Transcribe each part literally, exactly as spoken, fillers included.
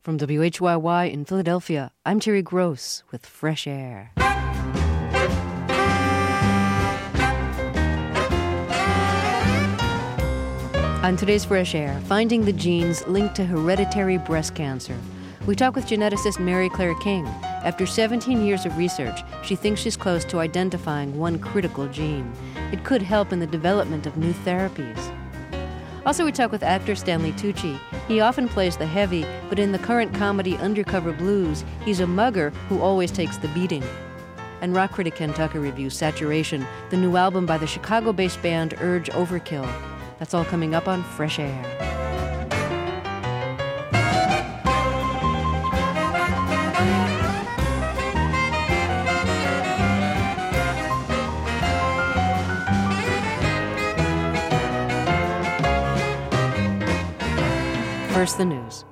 From W H Y Y in Philadelphia, I'm Terry Gross with Fresh Air. On today's Fresh Air, finding the genes linked to hereditary breast cancer. We talk with geneticist Mary Claire King. After seventeen years of research, she thinks she's close to identifying one critical gene. It could help in the development of new therapies. Also, we talk with actor Stanley Tucci. He often plays the heavy, but in the current comedy Undercover Blues, he's a mugger who always takes the beating. And rock critic Ken Tucker reviews Saturation, the new album by the Chicago-based band Urge Overkill. That's all coming up on Fresh Air. First, the news.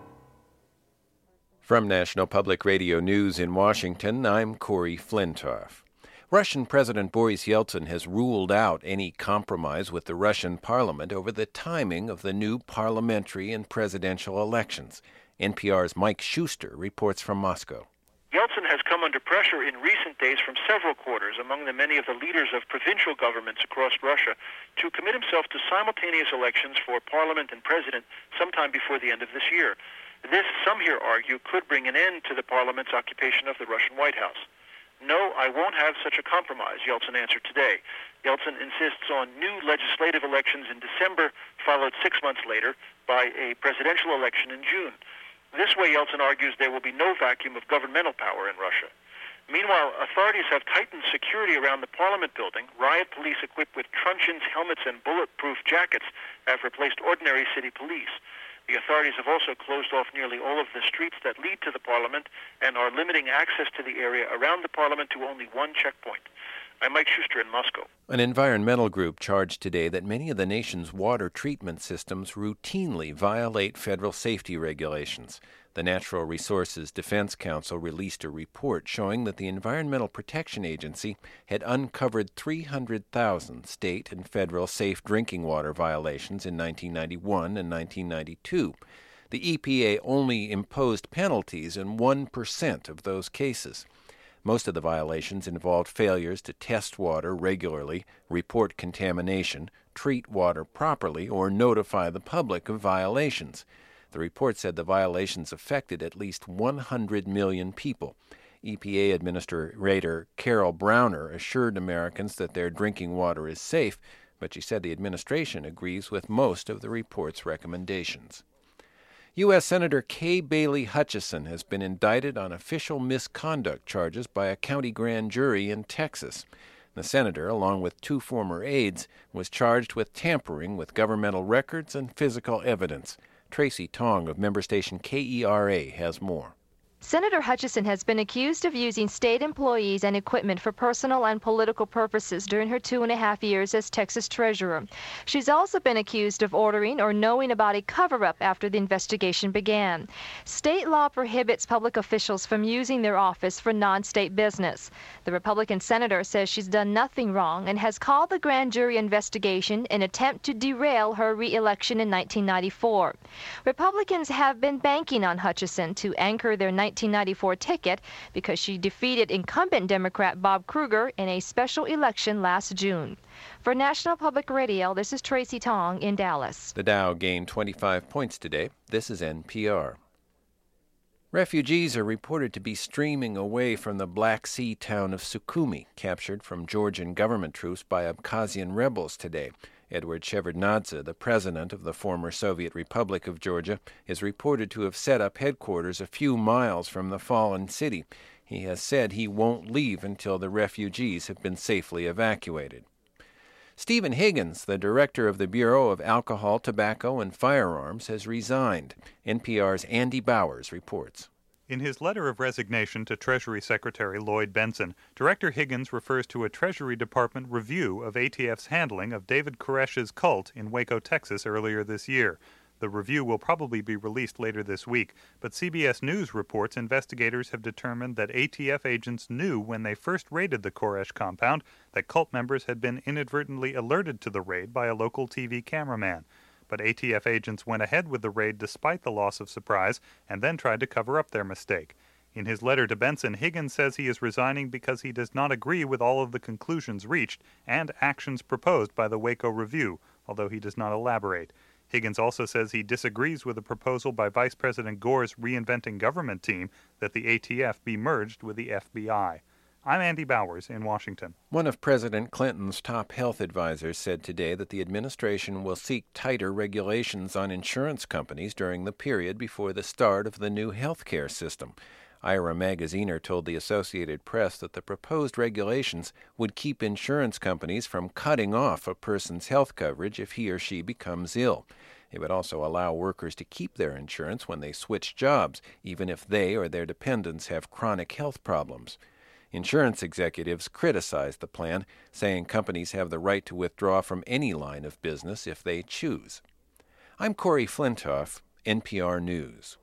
From National Public Radio News in Washington, I'm Corey Flintoff. Russian President Boris Yeltsin has ruled out any compromise with the Russian parliament over the timing of the new parliamentary and presidential elections. N P R's Mike Schuster reports from Moscow. Yeltsin has come under pressure in recent days from several quarters, among them many of the leaders of provincial governments across Russia, to commit himself to simultaneous elections for parliament and president sometime before the end of this year. This, some here argue, could bring an end to the parliament's occupation of the Russian White House. No, I won't have such a compromise, Yeltsin answered today. Yeltsin insists on new legislative elections in December, followed six months later by a presidential election in June. This way, Yeltsin argues, there will be no vacuum of governmental power in Russia. Meanwhile, authorities have tightened security around the parliament building. Riot police equipped with truncheons, helmets, and bulletproof jackets have replaced ordinary city police. The authorities have also closed off nearly all of the streets that lead to the parliament and are limiting access to the area around the parliament to only one checkpoint. I'm Mike Schuster in Moscow. An environmental group charged today that many of the nation's water treatment systems routinely violate federal safety regulations. The Natural Resources Defense Council released a report showing that the Environmental Protection Agency had uncovered three hundred thousand state and federal safe drinking water violations in nineteen ninety-one and nineteen ninety-two. The E P A only imposed penalties in one percent of those cases. Most of the violations involved failures to test water regularly, report contamination, treat water properly, or notify the public of violations. The report said the violations affected at least one hundred million people. E P A Administrator Carol Browner assured Americans that their drinking water is safe, but she said the administration agrees with most of the report's recommendations. U S. Senator Kay Bailey Hutchison has been indicted on official misconduct charges by a county grand jury in Texas. The senator, along with two former aides, was charged with tampering with governmental records and physical evidence. Tracy Tong of member station K E R A has more. Senator Hutchison has been accused of using state employees and equipment for personal and political purposes during her two and a half years as Texas treasurer. She's also been accused of ordering or knowing about a cover-up after the investigation began. State law prohibits public officials from using their office for non-state business. The Republican senator says she's done nothing wrong and has called the grand jury investigation an attempt to derail her re-election in nineteen ninety-four. Republicans have been banking on Hutchison to anchor their nineteen ninety-four ticket because she defeated incumbent Democrat Bob Kruger in a special election last June. For National Public Radio, this is Tracy Tong in Dallas. The Dow gained twenty-five points today. This is N P R. Refugees are reported to be streaming away from the Black Sea town of Sukhumi, captured from Georgian government troops by Abkhazian rebels today. Edward Shevardnadze, the president of the former Soviet Republic of Georgia, is reported to have set up headquarters a few miles from the fallen city. He has said he won't leave until the refugees have been safely evacuated. Stephen Higgins, the director of the Bureau of Alcohol, Tobacco, and Firearms, has resigned. N P R's Andy Bowers reports. In his letter of resignation to Treasury Secretary Lloyd Benson, Director Higgins refers to a Treasury Department review of A T F's handling of David Koresh's cult in Waco, Texas earlier this year. The review will probably be released later this week, but C B S News reports investigators have determined that A T F agents knew when they first raided the Koresh compound that cult members had been inadvertently alerted to the raid by a local T V cameraman. but A T F agents went ahead with the raid despite the loss of surprise and then tried to cover up their mistake. In his letter to Benson, Higgins says he is resigning because he does not agree with all of the conclusions reached and actions proposed by the Waco Review, although he does not elaborate. Higgins also says he disagrees with the proposal by Vice President Gore's Reinventing Government team that the A T F be merged with the F B I. I'm Andy Bowers in Washington. One of President Clinton's top health advisors said today that the administration will seek tighter regulations on insurance companies during the period before the start of the new health care system. Ira Magaziner told the Associated Press that the proposed regulations would keep insurance companies from cutting off a person's health coverage if he or she becomes ill. It would also allow workers to keep their insurance when they switch jobs, even if they or their dependents have chronic health problems. Insurance executives criticized the plan, saying companies have the right to withdraw from any line of business if they choose. I'm Corey Flintoff, N P R News.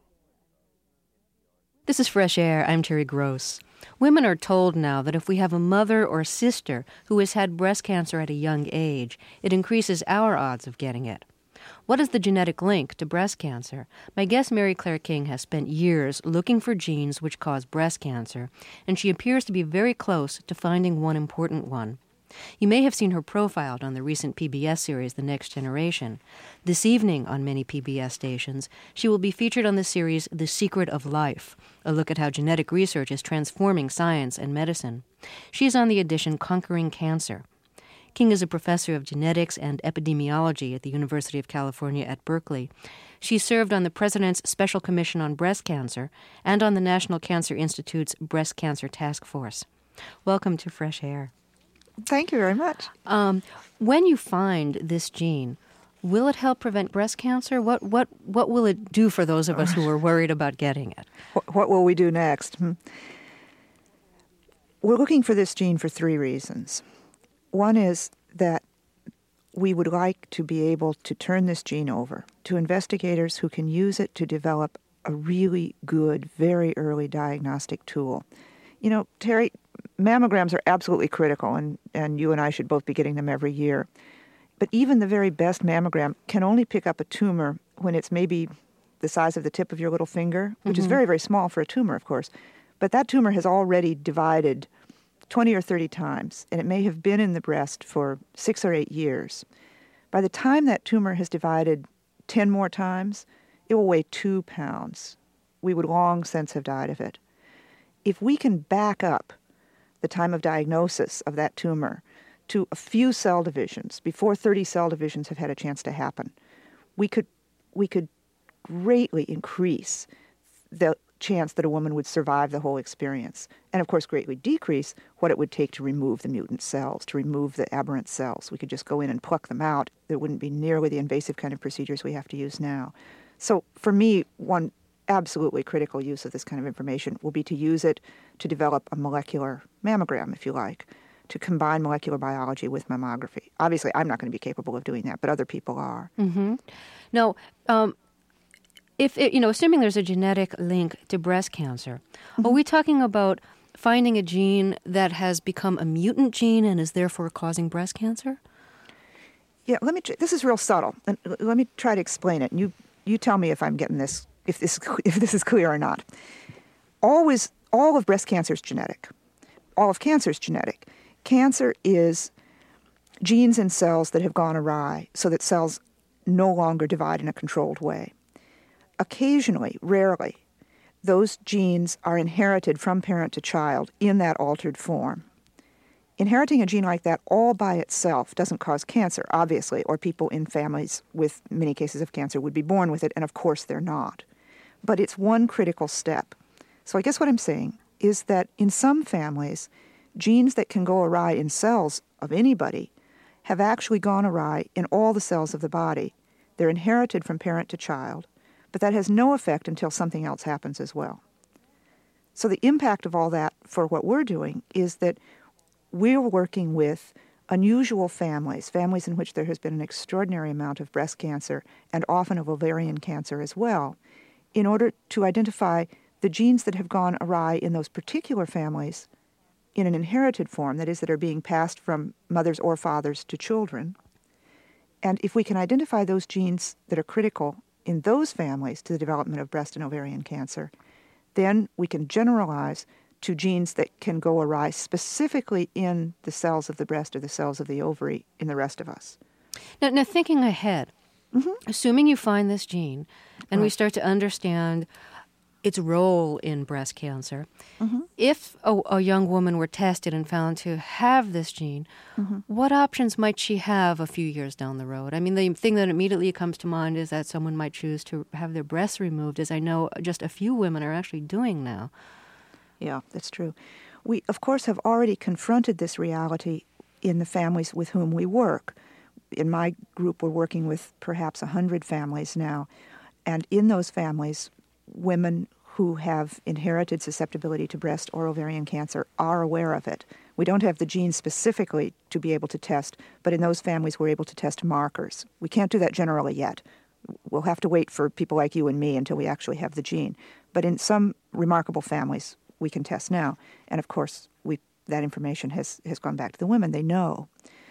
This is Fresh Air. I'm Terry Gross. Women are told now that if we have a mother or sister who has had breast cancer at a young age, it increases our odds of getting it. What is the genetic link to breast cancer? My guest, Mary Claire King, has spent years looking for genes which cause breast cancer, and she appears to be very close to finding one important one. You may have seen her profiled on the recent P B S series, The Next Generation. This evening on many P B S stations, she will be featured on the series The Secret of Life, a look at how genetic research is transforming science and medicine. She is on the edition Conquering Cancer. King is a professor of genetics and epidemiology at the University of California at Berkeley. She served on the President's Special Commission on Breast Cancer and on the National Cancer Institute's Breast Cancer Task Force. Welcome to Fresh Air. Thank you very much. Um, when you find this gene, will it help prevent breast cancer? What what what will it do for those of us who are worried about getting it? What, what will we do next? Hmm. We're looking for this gene for three reasons. One is that we would like to be able to turn this gene over to investigators who can use it to develop a really good, very early diagnostic tool. You know, Terry, mammograms are absolutely critical, and, and you and I should both be getting them every year. But even the very best mammogram can only pick up a tumor when it's maybe the size of the tip of your little finger, which mm-hmm. is very, very small for a tumor, of course. But that tumor has already divided twenty or thirty times, and it may have been in the breast for six or eight years. By the time that tumor has divided ten more times, it will weigh two pounds. We would long since have died of it. If we can back up the time of diagnosis of that tumor to a few cell divisions, before thirty cell divisions have had a chance to happen, we could we could greatly increase the chance that a woman would survive the whole experience, and of course greatly decrease what it would take to remove the mutant cells, to remove the aberrant cells. We could just go in and pluck them out. There wouldn't be nearly the invasive kind of procedures we have to use now. So for me, one absolutely critical use of this kind of information will be to use it to develop a molecular mammogram, if you like, to combine molecular biology with mammography. Obviously, I'm not going to be capable of doing that, but other people are. Mm-hmm. Now, um, if it, you know, assuming there's a genetic link to breast cancer, mm-hmm. are we talking about finding a gene that has become a mutant gene and is therefore causing breast cancer? Yeah, let me. This is real subtle, and let me try to explain it. And you, you tell me if I'm getting this, if this, if this is clear or not. Always, all of breast cancer is genetic. All of cancer is genetic. Cancer is genes in cells that have gone awry, so that cells no longer divide in a controlled way. Occasionally, rarely, those genes are inherited from parent to child in that altered form. Inheriting a gene like that all by itself doesn't cause cancer, obviously, or people in families with many cases of cancer would be born with it, and of course they're not. But it's one critical step. So I guess what I'm saying is that in some families, genes that can go awry in cells of anybody have actually gone awry in all the cells of the body. They're inherited from parent to child, but that has no effect until something else happens as well. So the impact of all that for what we're doing is that we're working with unusual families, families in which there has been an extraordinary amount of breast cancer and often of ovarian cancer as well, in order to identify the genes that have gone awry in those particular families in an inherited form, that is, that are being passed from mothers or fathers to children, And if we can identify those genes that are critical in those families to the development of breast and ovarian cancer, then we can generalize to genes that can go awry specifically in the cells of the breast or the cells of the ovary in the rest of us. Now, now thinking ahead, mm-hmm. assuming you find this gene and right. we start to understand its role in breast cancer, mm-hmm. if a, a young woman were tested and found to have this gene, mm-hmm. what options might she have a few years down the road? I mean, the thing that immediately comes to mind is that someone might choose to have their breasts removed, as I know just a few women are actually doing now. Yeah, that's true. We, of course, have already confronted this reality in the families with whom we work. In my group, we're working with perhaps one hundred families now. And in those families, women who have inherited susceptibility to breast or ovarian cancer are aware of it. We don't have the gene specifically to be able to test, but in those families, we're able to test markers. We can't do that generally yet. We'll have to wait for people like you and me until we actually have the gene. But in some remarkable families, we can test now. And of course, we that information has, has gone back to the women. They know.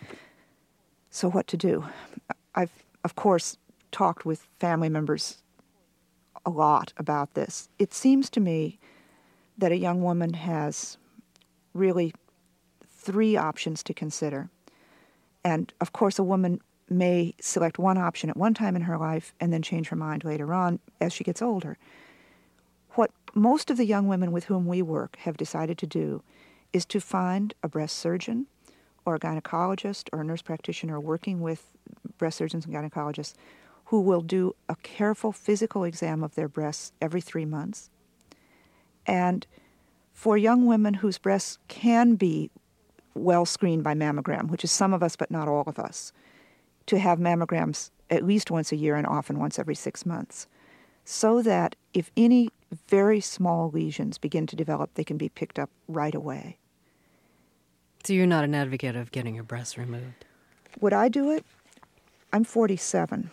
So what to do? I've, of course, talked with family members a lot about this. It seems to me that a young woman has really three options to consider. And of course, a woman may select one option at one time in her life and then change her mind later on as she gets older. What most of the young women with whom we work have decided to do is to find a breast surgeon or a gynecologist or a nurse practitioner working with breast surgeons and gynecologists who will do a careful physical exam of their breasts every three months. And for young women whose breasts can be well screened by mammogram, which is some of us but not all of us, to have mammograms at least once a year and often once every six months, so that if any very small lesions begin to develop, they can be picked up right away. So you're not an advocate of getting your breasts removed? Would I do it? I'm forty-seven.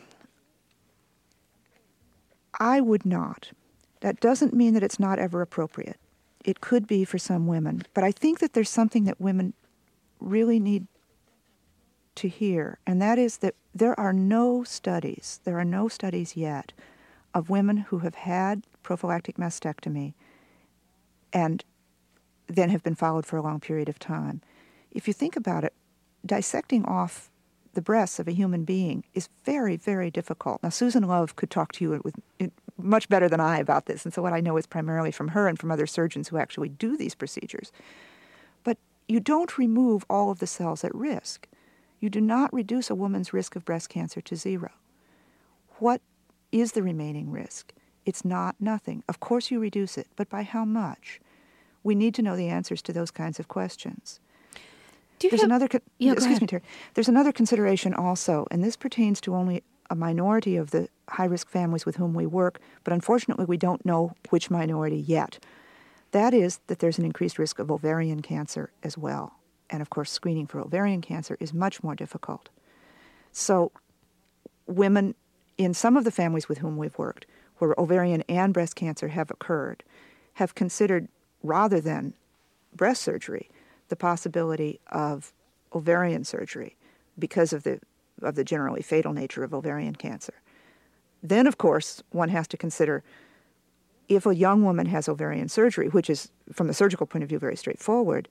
I would not. That doesn't mean that it's not ever appropriate. It could be for some women. But I think that there's something that women really need to hear, and that is that there are no studies, there are no studies yet of women who have had prophylactic mastectomy and then have been followed for a long period of time. If you think about it, dissecting off the breasts of a human being is very, very difficult. Now, Susan Love could talk to you with much better than I about this, and so what I know is primarily from her and from other surgeons who actually do these procedures. But you don't remove all of the cells at risk. You do not reduce a woman's risk of breast cancer to zero. What is the remaining risk? It's not nothing. Of course you reduce it, but by how much? We need to know the answers to those kinds of questions. Do you There's have, another, con- yeah, excuse me, Terry. There's another consideration also, and this pertains to only a minority of the high-risk families with whom we work, but unfortunately we don't know which minority yet. That is that there's an increased risk of ovarian cancer as well. And of course, screening for ovarian cancer is much more difficult. So women in some of the families with whom we've worked, where ovarian and breast cancer have occurred, have considered, rather than breast surgery, the possibility of ovarian surgery because of the of the generally fatal nature of ovarian cancer. Then, of course, one has to consider if a young woman has ovarian surgery, which is, from the surgical point of view, very straightforward,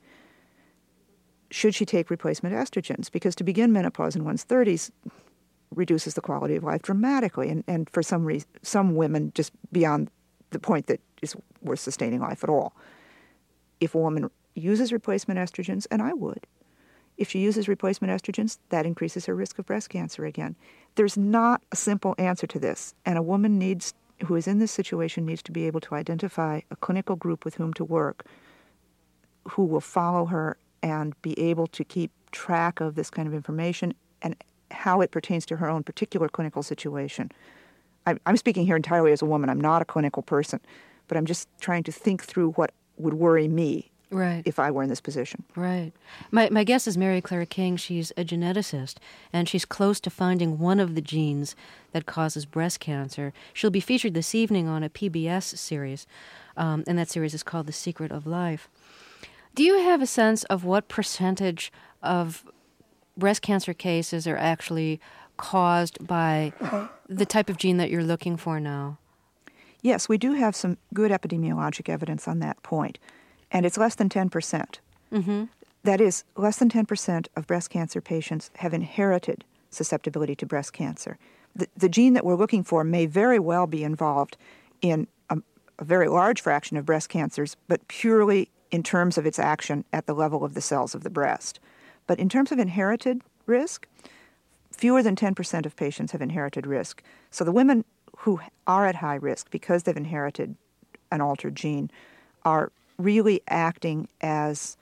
should she take replacement estrogens? Because to begin menopause in one's thirties reduces the quality of life dramatically, and, and for some reason, some women just beyond the point that is worth sustaining life at all. If a woman uses replacement estrogens, and I would, if she uses replacement estrogens, that increases her risk of breast cancer again. There's not a simple answer to this, and a woman needs, who is in this situation needs to be able to identify a clinical group with whom to work who will follow her and be able to keep track of this kind of information and how it pertains to her own particular clinical situation. I'm speaking here entirely as a woman. I'm not a clinical person, but I'm just trying to think through what would worry me right. if I were in this position. Right. My my guest is Mary Claire King. She's a geneticist, and she's close to finding one of the genes that causes breast cancer. She'll be featured this evening on a P B S series, um, and that series is called The Secret of Life. Do you have a sense of what percentage of breast cancer cases are actually caused by the type of gene that you're looking for now? Yes, we do have some good epidemiologic evidence on that point, and it's less than ten percent. Mm-hmm. That is, less than ten percent of breast cancer patients have inherited susceptibility to breast cancer. The, the gene that we're looking for may very well be involved in a, a very large fraction of breast cancers, but purely in terms of its action at the level of the cells of the breast. But in terms of inherited risk, fewer than ten percent of patients have inherited risk. So the women who are at high risk because they've inherited an altered gene are really acting as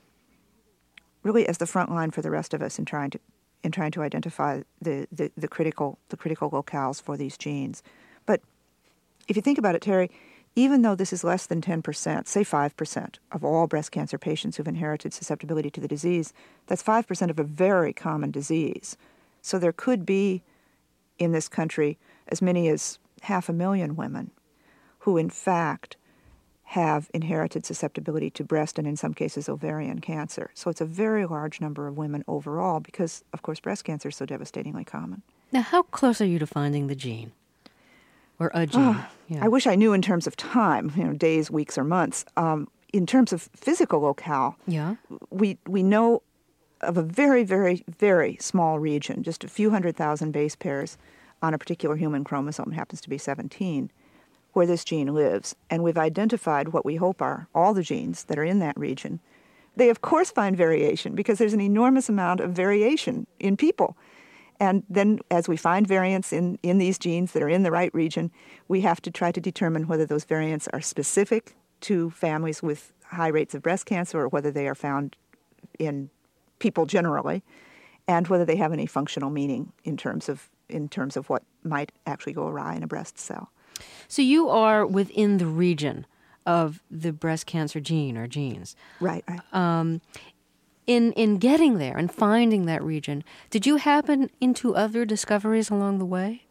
really as the front line for the rest of us in trying to in trying to identify the, the, the critical the critical locales for these genes. But if you think about it, Terry, even though this is less than ten percent, say five percent of all breast cancer patients who've inherited susceptibility to the disease, that's five percent of a very common disease. So there could be in this country as many as half a million women who in fact have inherited susceptibility to breast and in some cases ovarian cancer. So it's a very large number of women overall because, of course, breast cancer is so devastatingly common. Now, how close are you to finding the gene? Or a gene? Oh, yeah. I wish I knew in terms of time, you know, days, weeks, or months. Um, in terms of physical locale, yeah. we, we know of a very, very, very small region, just a few hundred thousand base pairs on a particular human chromosome, happens to be seventeen, where this gene lives. And we've identified what we hope are all the genes that are in that region. They, of course, find variation because there's an enormous amount of variation in people. And then as we find variants in, in these genes that are in the right region, we have to try to determine whether those variants are specific to families with high rates of breast cancer or whether they are found in people generally, and whether they have any functional meaning in terms of in terms of what might actually go awry in a breast cell. So you are within the region of the breast cancer gene or genes. Right, right. Um, in in getting there and finding that region, did you happen into other discoveries along the way?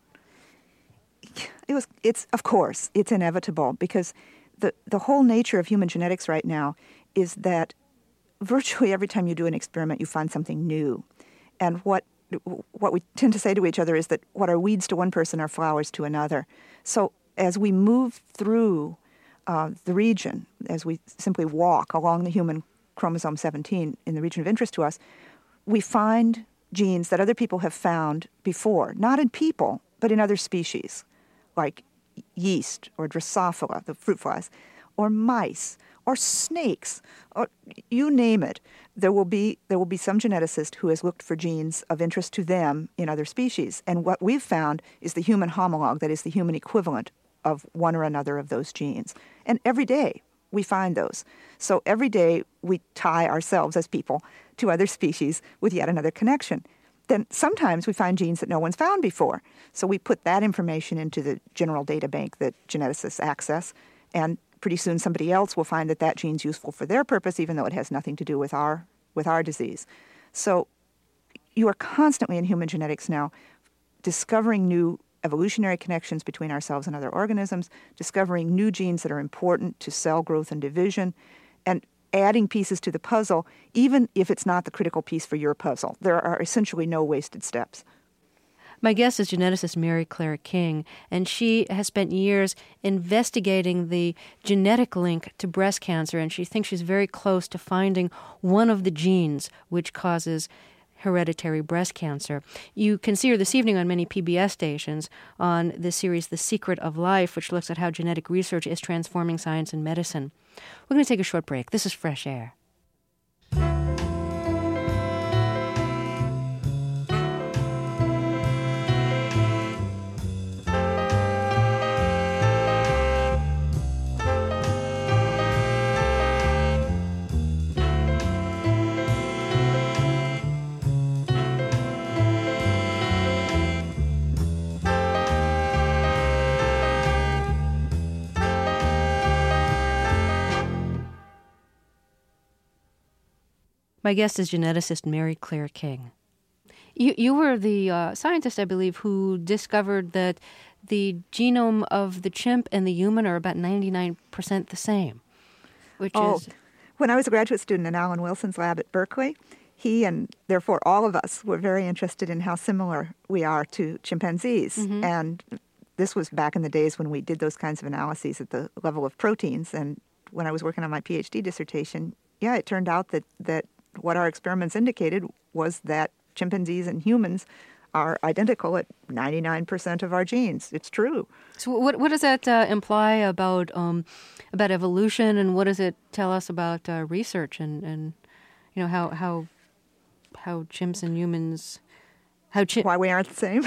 It was. It's of course it's inevitable because the the whole nature of human genetics right now is that virtually every time you do an experiment, you find something new, and what. What we tend to say to each other is that what are weeds to one person are flowers to another. So as we move through uh, the region, as we simply walk along the human chromosome seventeen in the region of interest to us, we find genes that other people have found before, not in people, but in other species, like yeast or Drosophila, the fruit flies, or mice, or snakes, or you name it. There will be there will be some geneticist who has looked for genes of interest to them in other species. And what we've found is the human homologue, that is the human equivalent of one or another of those genes. And every day we find those. So every day we tie ourselves as people to other species with yet another connection. Then sometimes we find genes that no one's found before. So we put that information into the general data bank that geneticists access, and pretty soon somebody else will find that that gene's useful for their purpose, even though it has nothing to do with our with our disease. So you are constantly in human genetics now discovering new evolutionary connections between ourselves and other organisms, discovering new genes that are important to cell growth and division, and adding pieces to the puzzle, even if it's not the critical piece for your puzzle. There are essentially no wasted steps. My guest is geneticist Mary Claire King, and she has spent years investigating the genetic link to breast cancer, and she thinks she's very close to finding one of the genes which causes hereditary breast cancer. You can see her this evening on many P B S stations on the series The Secret of Life, which looks at how genetic research is transforming science and medicine. We're going to take a short break. This is Fresh Air. My guest is geneticist Mary Claire King. You you were the uh, scientist, I believe, who discovered that the genome of the chimp and the human are about ninety-nine percent the same, which oh, is... When I was a graduate student in Alan Wilson's lab at Berkeley, he and therefore all of us were very interested in how similar we are to chimpanzees. Mm-hmm. And this was back in the days when we did those kinds of analyses at the level of proteins. And when I was working on my PhD dissertation, yeah, it turned out that, that what our experiments indicated was that chimpanzees and humans are identical at ninety-nine percent of our genes. It's true. So what what does that uh, imply about um, about evolution, and what does it tell us about uh, research and, and you know how how how chimps and humans how chi- why we aren't the same?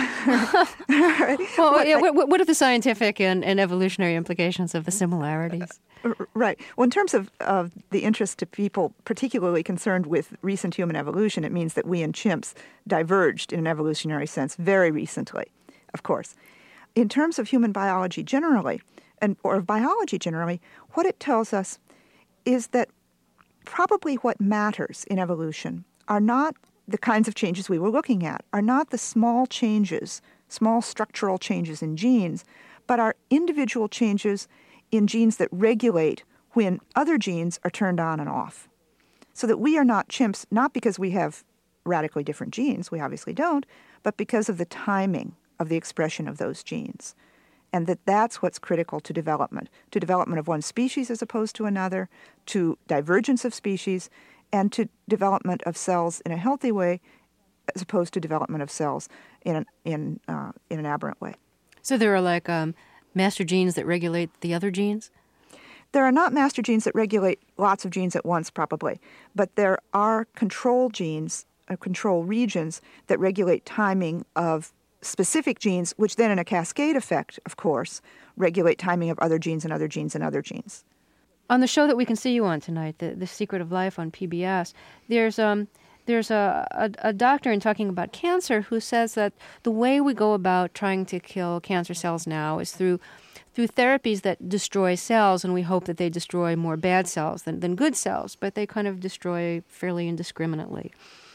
Right. Well, what, yeah, I, what are the scientific and, and evolutionary implications of the similarities? Right. Well, in terms of, of the interest to people particularly concerned with recent human evolution, it means that we and chimps diverged in an evolutionary sense very recently, of course. In terms of human biology generally, and or of biology generally, what it tells us is that probably what matters in evolution are not the kinds of changes we were looking at, are not the small changes, small structural changes in genes, but are individual changes in genes that regulate when other genes are turned on and off. So that we are not chimps, not because we have radically different genes, we obviously don't, but because of the timing of the expression of those genes. And that that's what's critical to development, to development of one species as opposed to another, to divergence of species, and to development of cells in a healthy way as opposed to development of cells in an, in, uh, in an aberrant way. So there are like um, master genes that regulate the other genes? There are not master genes that regulate lots of genes at once, probably, but there are control genes, uh, control regions that regulate timing of specific genes, which then in a cascade effect, of course, regulate timing of other genes and other genes and other genes. On the show that we can see you on tonight, The, the Secret of Life on P B S, there's um there's a, a, a doctor in talking about cancer who says that the way we go about trying to kill cancer cells now is through through therapies that destroy cells, and we hope that they destroy more bad cells than, than good cells, but they kind of destroy fairly indiscriminately.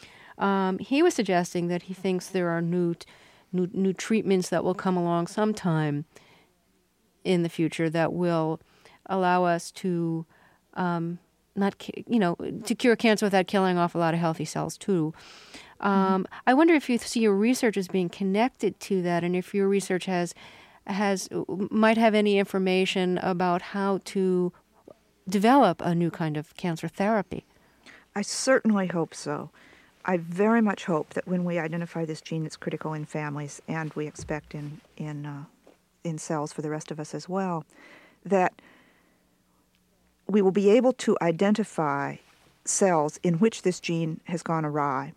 Um, he was suggesting that he thinks there are new, new new treatments that will come along sometime in the future that will allow us to um, not, you know, to cure cancer without killing off a lot of healthy cells too. Um, mm-hmm. I wonder if you see your research as being connected to that, and if your research has has might have any information about how to develop a new kind of cancer therapy. I certainly hope so. I very much hope that when we identify this gene that's critical in families, and we expect in in uh, in cells for the rest of us as well, that we will be able to identify cells in which this gene has gone awry,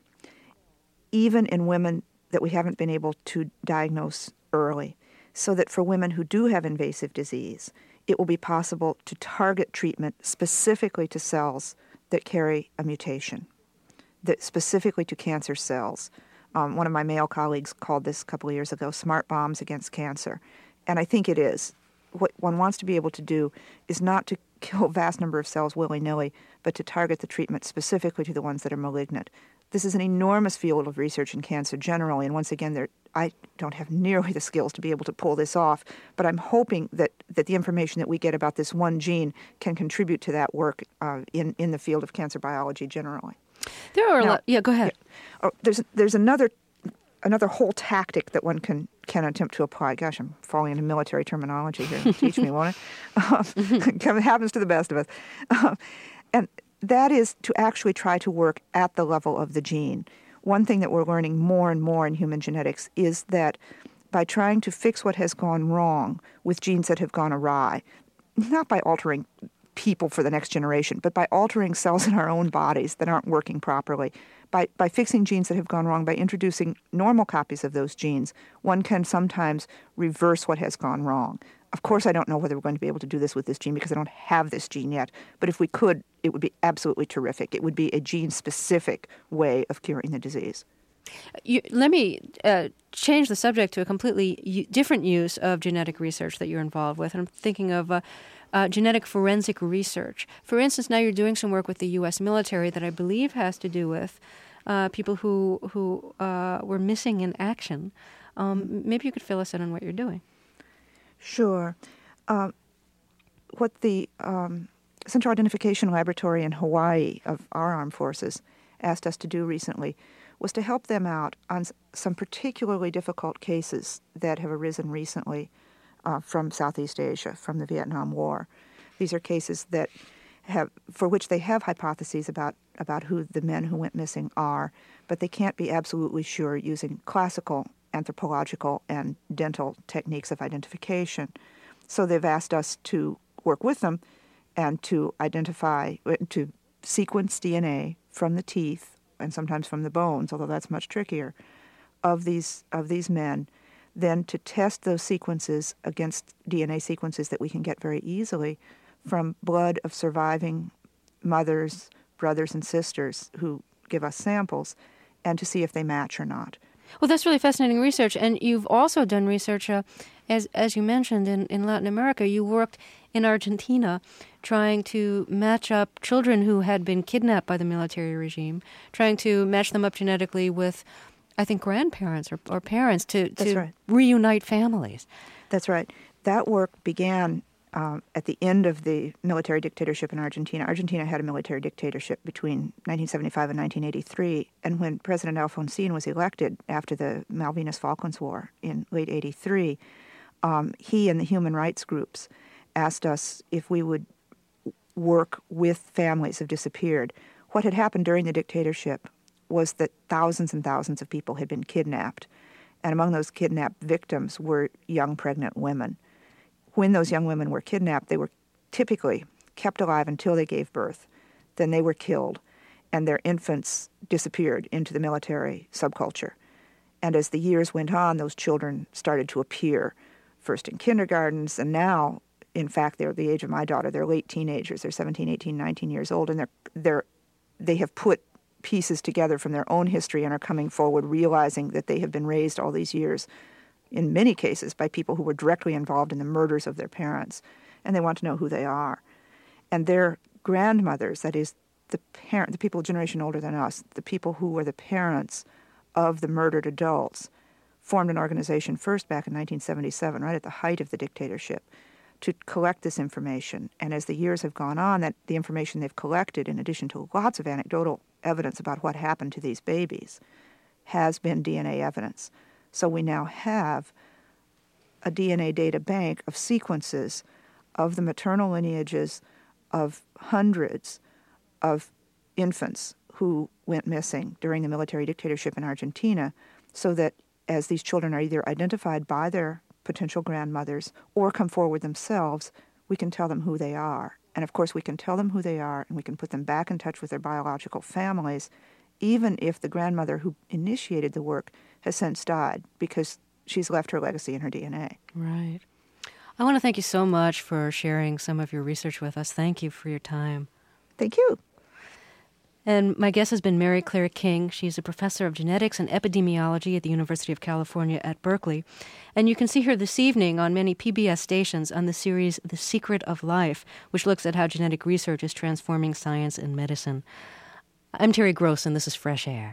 even in women that we haven't been able to diagnose early, so that for women who do have invasive disease, it will be possible to target treatment specifically to cells that carry a mutation, that specifically to cancer cells. Um, one of my male colleagues called this a couple of years ago smart bombs against cancer, and I think it is. What one wants to be able to do is not to kill a vast number of cells willy-nilly, but to target the treatment specifically to the ones that are malignant. This is an enormous field of research in cancer generally, and once again, there, I don't have nearly the skills to be able to pull this off, but I'm hoping that, that the information that we get about this one gene can contribute to that work uh, in, in the field of cancer biology generally. There are now, a lot. Yeah, go ahead. Yeah, oh, there's there's another another whole tactic that one can can attempt to apply. Gosh, I'm falling into military terminology here. Teach me, won't it? Um, it happens to the best of us. Um, and that is to actually try to work at the level of the gene. One thing that we're learning more and more in human genetics is that by trying to fix what has gone wrong with genes that have gone awry, not by altering people for the next generation, but by altering cells in our own bodies that aren't working properly, by, by fixing genes that have gone wrong, by introducing normal copies of those genes, one can sometimes reverse what has gone wrong. Of course, I don't know whether we're going to be able to do this with this gene because I don't have this gene yet, but if we could, it would be absolutely terrific. It would be a gene-specific way of curing the disease. You, let me uh, change the subject to a completely u- different use of genetic research that you're involved with. And I'm thinking of uh, uh, genetic forensic research. For instance, now you're doing some work with the U S military that I believe has to do with uh, people who who uh, were missing in action. Um, maybe you could fill us in on what you're doing. Sure. Uh, what the um, Central Identification Laboratory in Hawaii of our armed forces asked us to do recently was to help them out on some particularly difficult cases that have arisen recently uh, from Southeast Asia, from the Vietnam War. These are cases that have, for which they have hypotheses about, about who the men who went missing are, but they can't be absolutely sure using classical anthropological and dental techniques of identification. So they've asked us to work with them and to identify, to sequence D N A from the teeth and sometimes from the bones, although that's much trickier, of these of these men, then to test those sequences against D N A sequences that we can get very easily from blood of surviving mothers, brothers, and sisters who give us samples, and to see if they match or not. Well, that's really fascinating research. And you've also done research, uh, as as you mentioned, in, in Latin America. You worked in Argentina trying to match up children who had been kidnapped by the military regime, trying to match them up genetically with, I think, grandparents or, or parents to, to right. reunite families. That's right. That work began um, at the end of the military dictatorship in Argentina. Argentina had a military dictatorship between nineteen seventy-five and nineteen eighty-three, and when President Alfonsín was elected after the Malvinas-Falklands War in late eighty-three, um, he and the human rights groups asked us if we would work with families who disappeared. What had happened during the dictatorship was that thousands and thousands of people had been kidnapped, and among those kidnapped victims were young pregnant women. When those young women were kidnapped, they were typically kept alive until they gave birth. Then they were killed, and their infants disappeared into the military subculture. And as the years went on, those children started to appear, first in kindergartens, and now, in fact, they're the age of my daughter. They're late teenagers. They're seventeen, eighteen, nineteen years old, and they're they're they have put pieces together from their own history and are coming forward realizing that they have been raised all these years, in many cases, by people who were directly involved in the murders of their parents, and they want to know who they are. And their grandmothers, that is, the parent, the people a generation older than us, the people who were the parents of the murdered adults, formed an organization first back in nineteen seventy-seven, right at the height of the dictatorship, to collect this information. And as the years have gone on, that the information they've collected, in addition to lots of anecdotal evidence about what happened to these babies, has been D N A evidence. So we now have a D N A data bank of sequences of the maternal lineages of hundreds of infants who went missing during the military dictatorship in Argentina, so that as these children are either identified by their potential grandmothers or come forward themselves, we can tell them who they are. And of course, we can tell them who they are, and we can put them back in touch with their biological families, even if the grandmother who initiated the work has since died, because she's left her legacy in her D N A. Right. I want to thank you so much for sharing some of your research with us. Thank you for your time. Thank you. And my guest has been Mary Claire King. She's a professor of genetics and epidemiology at the University of California at Berkeley. And you can see her this evening on many P B S stations on the series The Secret of Life, which looks at how genetic research is transforming science and medicine. I'm Terry Gross, and this is Fresh Air.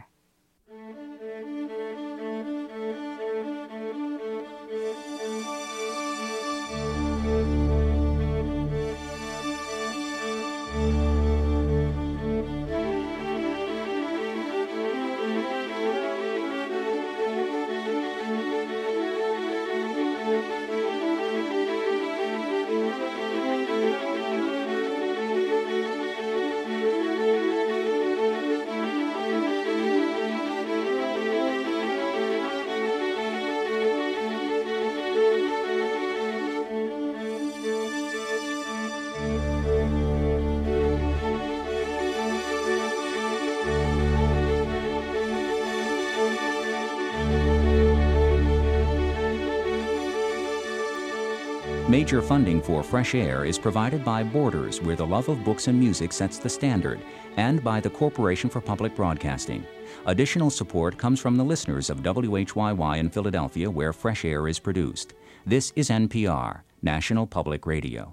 Major funding for Fresh Air is provided by Borders, where the love of books and music sets the standard, and by the Corporation for Public Broadcasting. Additional support comes from the listeners of W H Y Y in Philadelphia, where Fresh Air is produced. This is N P R, National Public Radio.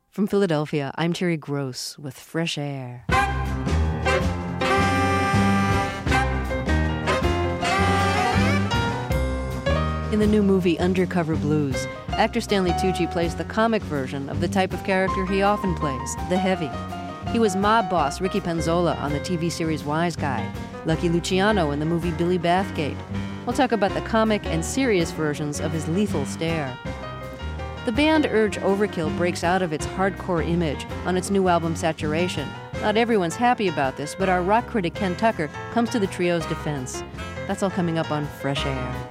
From Philadelphia, I'm Terry Gross with Fresh Air. In the new movie Undercover Blues, actor Stanley Tucci plays the comic version of the type of character he often plays, the heavy. He was mob boss Ricky Penzola on the T V series Wise Guy, Lucky Luciano in the movie Billy Bathgate. We'll talk about the comic and serious versions of his lethal stare. The band Urge Overkill breaks out of its hardcore image on its new album Saturation. Not everyone's happy about this, but our rock critic Ken Tucker comes to the trio's defense. That's all coming up on Fresh Air.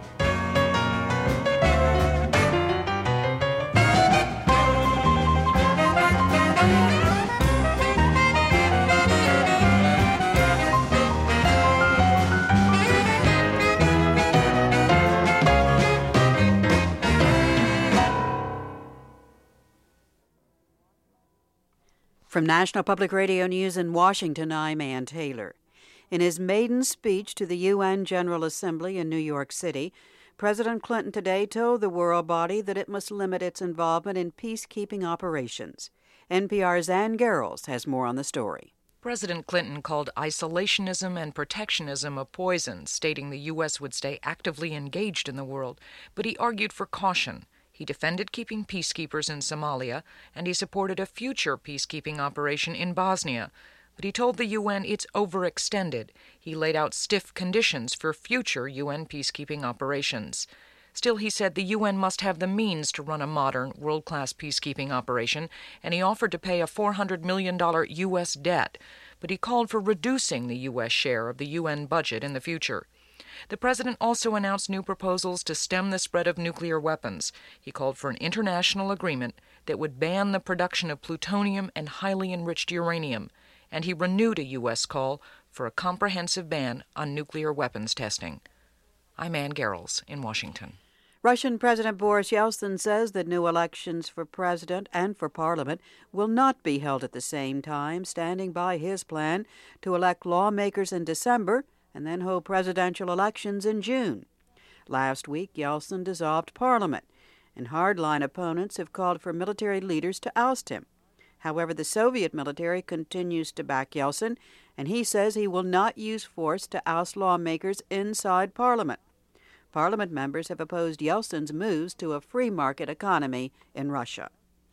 From National Public Radio News in Washington, I'm Ann Taylor. In his maiden speech to the U N General Assembly in New York City, President Clinton today told the world body that it must limit its involvement in peacekeeping operations. N P R's Ann Garrels has more on the story. President Clinton called isolationism and protectionism a poison, stating the U S would stay actively engaged in the world, but he argued for caution. He defended keeping peacekeepers in Somalia, and he supported a future peacekeeping operation in Bosnia. But he told the U N it's overextended. He laid out stiff conditions for future U N peacekeeping operations. Still, he said the U N must have the means to run a modern, world-class peacekeeping operation, and he offered to pay a four hundred million dollars U S debt. But he called for reducing the U S share of the U N budget in the future. The president also announced new proposals to stem the spread of nuclear weapons. He called for an international agreement that would ban the production of plutonium and highly enriched uranium, and he renewed a U S call for a comprehensive ban on nuclear weapons testing. I'm Ann Garrels in Washington. Russian President Boris Yeltsin says that new elections for president and for parliament will not be held at the same time, standing by his plan to elect lawmakers in December and then hold presidential elections in June. Last week, Yeltsin dissolved Parliament, and hardline opponents have called for military leaders to oust him. However, the Soviet military continues to back Yeltsin, and he says he will not use force to oust lawmakers inside Parliament. Parliament members have opposed Yeltsin's moves to a free market economy in Russia.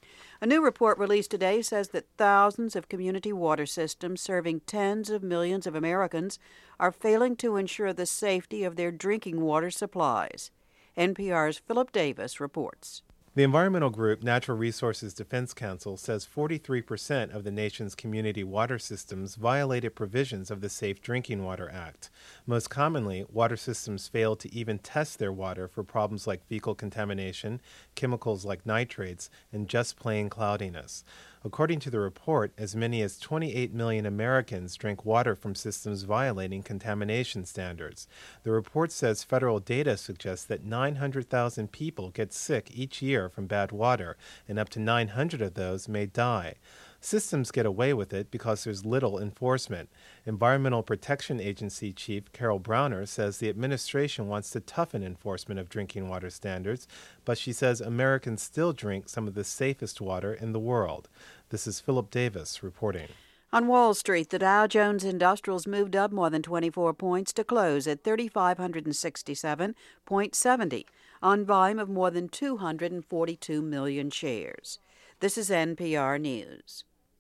A new report released today says that thousands of community water systems serving tens of millions of Americans are failing to ensure the safety of their drinking water supplies. N P R's Philip Davis reports. The environmental group Natural Resources Defense Council says forty-three percent of the nation's community water systems violated provisions of the Safe Drinking Water Act. Most commonly, water systems failed to even test their water for problems like fecal contamination, chemicals like nitrates, and just plain cloudiness. According to the report, as many as twenty-eight million Americans drink water from systems violating contamination standards. The report says federal data suggests that nine hundred thousand people get sick each year from bad water, and up to nine hundred of those may die. Systems get away with it because there's little enforcement. Environmental Protection Agency Chief Carol Browner says the administration wants to toughen enforcement of drinking water standards, but she says Americans still drink some of the safest water in the world. This is Philip Davis reporting. On Wall Street, the Dow Jones Industrials moved up more than twenty-four points to close at three thousand five hundred sixty-seven point seven zero on volume of more than two hundred forty-two million shares. This is N P R News.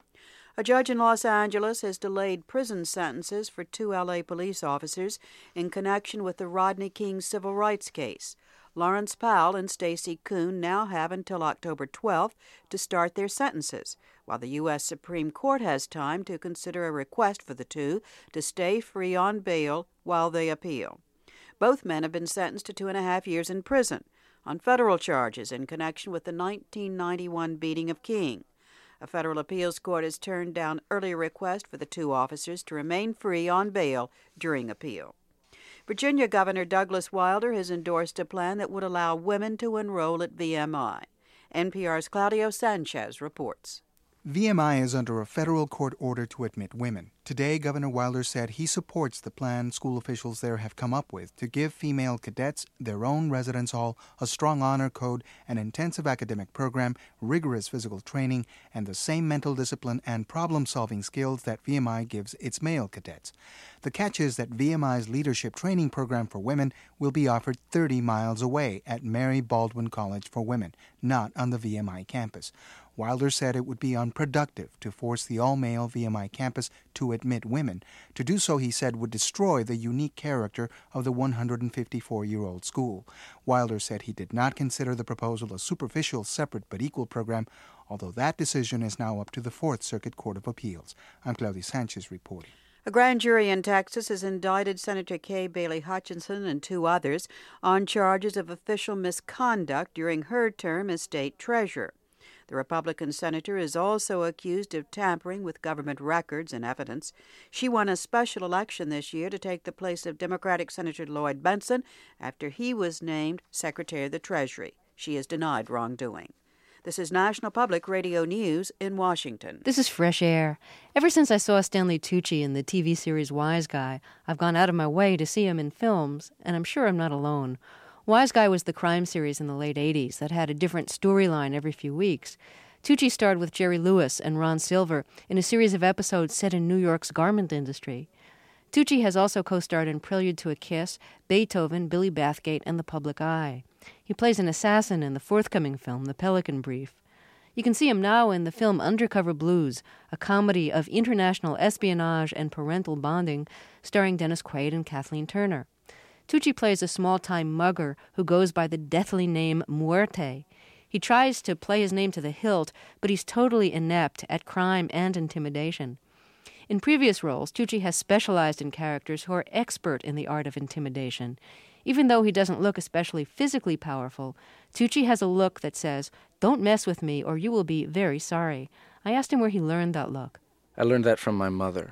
A judge in Los Angeles has delayed prison sentences for two L A police officers in connection with the Rodney King civil rights case. Lawrence Powell and Stacey Kuhn now have until October twelfth to start their sentences, while the U S Supreme Court has time to consider a request for the two to stay free on bail while they appeal. Both men have been sentenced to two and a half years in prison on federal charges in connection with the nineteen ninety-one beating of King. A federal appeals court has turned down earlier request for the two officers to remain free on bail during appeal. Virginia Governor Douglas Wilder has endorsed a plan that would allow women to enroll at V M I. N P R's Claudio Sanchez reports. V M I is under a federal court order to admit women. Today, Governor Wilder said he supports the plan school officials there have come up with to give female cadets their own residence hall, a strong honor code, an intensive academic program, rigorous physical training, and the same mental discipline and problem-solving skills that V M I gives its male cadets. The catch is that V M I's leadership training program for women will be offered thirty miles away at Mary Baldwin College for Women, not on the V M I campus. Wilder said it would be unproductive to force the all-male V M I campus to admit women. To do so, he said, would destroy the unique character of the one hundred fifty-four-year-old school. Wilder said he did not consider the proposal a superficial, separate but equal program, although that decision is now up to the Fourth Circuit Court of Appeals. I'm Claudia Sanchez reporting. A grand jury in Texas has indicted Senator Kay Bailey Hutchinson and two others on charges of official misconduct during her term as state treasurer. The Republican senator is also accused of tampering with government records and evidence. She won a special election this year to take the place of Democratic Senator Lloyd Bentsen after he was named Secretary of the Treasury. She has denied wrongdoing. This is National Public Radio News in Washington. This is Fresh Air. Ever since I saw Stanley Tucci in the T V series Wise Guy, I've gone out of my way to see him in films, and I'm sure I'm not alone. Wise Guy was the crime series in the late eighties that had a different storyline every few weeks. Tucci starred with Jerry Lewis and Ron Silver in a series of episodes set in New York's garment industry. Tucci has also co-starred in Prelude to a Kiss, Beethoven, Billy Bathgate, and The Public Eye. He plays an assassin in the forthcoming film, The Pelican Brief. You can see him now in the film Undercover Blues, a comedy of international espionage and parental bonding starring Dennis Quaid and Kathleen Turner. Tucci plays a small-time mugger who goes by the deathly name Muerte. He tries to play his name to the hilt, but he's totally inept at crime and intimidation. In previous roles, Tucci has specialized in characters who are expert in the art of intimidation. Even though he doesn't look especially physically powerful, Tucci has a look that says, "Don't mess with me or you will be very sorry." I asked him where he learned that look. I learned that from my mother.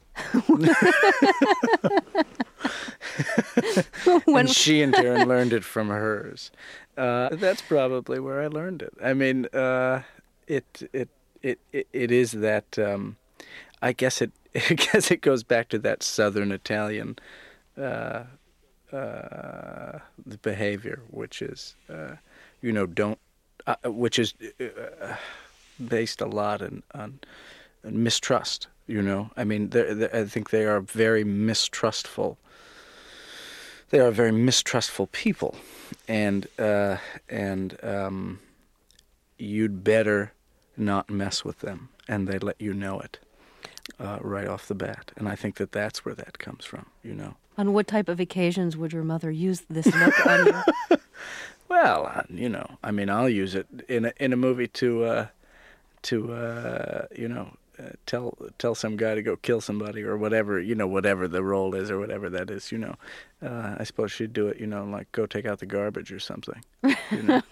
when... And she in turn learned it from hers. Uh, that's probably where I learned it. I mean, uh, it, it it it it is that. Um, I guess it. I guess it goes back to that Southern Italian uh, uh, behavior, which is, uh, you know, don't, uh, which is uh, based a lot on, on, on mistrust. You know, I mean, they're, they're, I think they are very mistrustful. They are very mistrustful people, and uh, and um, you'd better not mess with them, and they let you know it uh, right off the bat. And I think that that's where that comes from. You know. On what type of occasions would your mother use this look on you? Well, you know, I mean, I'll use it in a in a movie to uh, to uh, you know. Uh, tell tell some guy to go kill somebody or whatever, you know, whatever the role is or whatever that is, you know. Uh, I suppose she'd do it, you know, like go take out the garbage or something. You know?